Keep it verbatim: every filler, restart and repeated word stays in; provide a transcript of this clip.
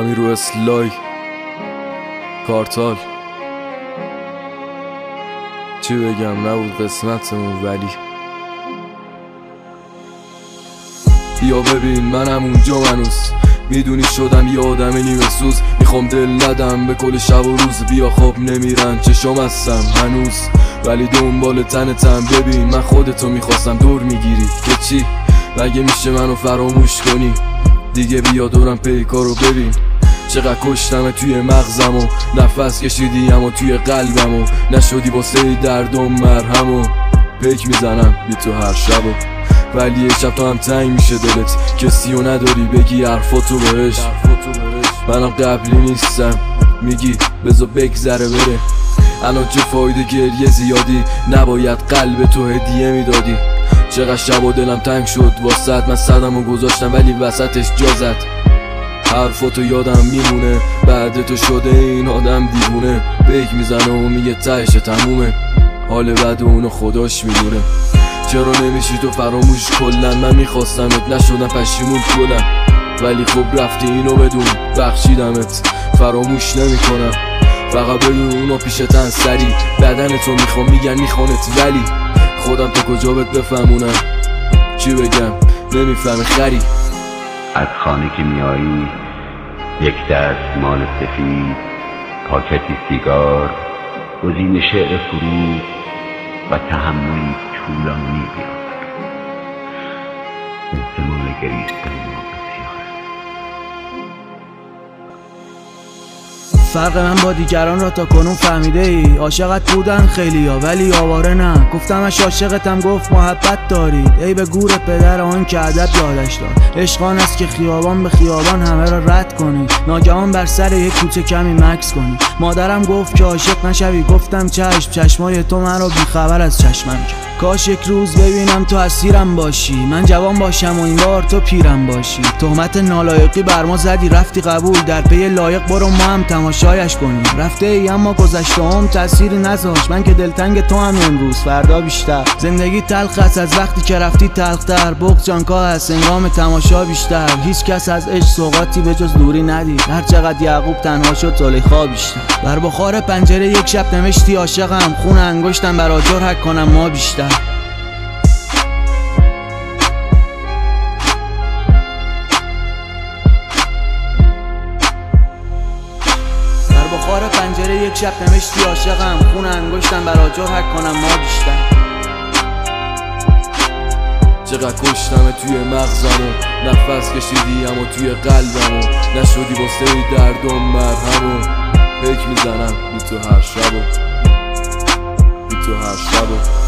همین رو اسلای کارتال. چی بگم، نبود قسمتمون ولی بیا ببین منم اونجا منوس، میدونی شدم یه آدم نیمه سوز. میخوام دل ندم به کل شب و روز، بیا خواب نمیرن چشام هستم هنوز، ولی دنبال تنتم. ببین من خودتو میخواستم دور میگیری که چی، مگه میشه منو فراموش کنی دیگه؟ بیا دورم پیکارو ببین چقدر کشتم توی مغزم و نفس کشیدی اما توی قلبم و نشدی واسه دردم مرهم و پیک میزنم بی تو هر شب و ولی یه شب تو هم تنگ میشه دلت، کسی رو نداری بگی حرفاتو بهش. منم قبلی نیستم میگی بذار بگذره بره، الان چه فایده گریه زیادی، نباید قلب تو هدیه میدادی. چقدر شب و دلم تنگ شد واسط، من صدمو گذاشتم ولی وسطش جا زد. حرفاتو یادم میمونه، بعد تو شده این آدم دیوونه، بیک میزنه و میگه تهش تمومه، حال بعد اونو خداش میدونه. چرا نمیشی تو فراموش کلن؟ من میخواستمت نشدم پشیمون کلن، ولی خب رفتی اینو بدون بخشیدمت فراموش نمیکنم. فقط بدون اونو پیشتن سری بدن تو میخوام میگن میخوانت، ولی خودم تو کجا بهت بفهمونم؟ چی بگم نمیفهمی خری. از خانه که میایی یک دست مال سفید، پاکتی سیگار، گزین شعر فرود و تحملی طولانی بیاد. احتمال گریستن ما بسیاره. فرق من با دیگران را تا کنون فهمیده ای؟ عاشقت بودن خیلی ها ولی آواره نه، گفتمش عاشقتم گفت محبت دارید. ای به گور پدر آن که ادب یادش داد، عشقان است که خیابان به خیابان همه را رد کنی، ناگهان بر سر یک کوچه کمی مکس کنی. مادرم گفت که عاشق نشوی، گفتم چشم، چشمای تو من رو بیخبر از چشمم کرد. کاش یک روز ببینم تو اسیرم باشی، من جوان باشم و این بار تو پیرم باشی. تهمت نالایقی بر ما زدی رفتی قبول، در پی لایق برو ما هم تماشایش کنیم. رفته ای اما گذشته هم تأثیری نذاشت، من که دلتنگ تو هم امروز فردا بیشتر. زندگی تلخ است از وقتی که رفتی تلختر، بغض جانکاه هست انگام تماشا بیشتر. هیچ کس از عشق سوغاتی به جز دوری ندید، هر چقدر یعقوب تنها شد زلیخا بیشتر. بر بخار پنجره یک شب نوشتی عاشقم، خون انگشتم بر آجر حک کنم ما بیشتر. بخار پنجره یک شب نوشتی عاشقم، خون انگشتم بر آجر حک کنم ما بیشتر. چقدر کشتم توی مغزم و نفس کشیدی اما توی قلبم و نشدی واسه دردم مرهم و پیک میزنم بی تو هر شب و بی تو هر شب و